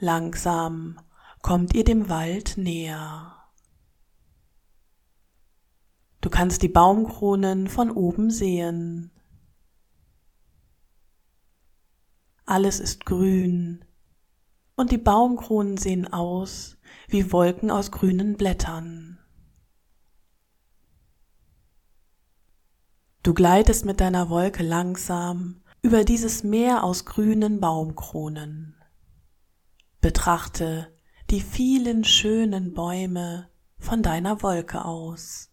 Langsam kommt ihr dem Wald näher. Du kannst die Baumkronen von oben sehen. Alles ist grün und die Baumkronen sehen aus wie Wolken aus grünen Blättern. Du gleitest mit deiner Wolke langsam über dieses Meer aus grünen Baumkronen. Betrachte die vielen schönen Bäume von deiner Wolke aus.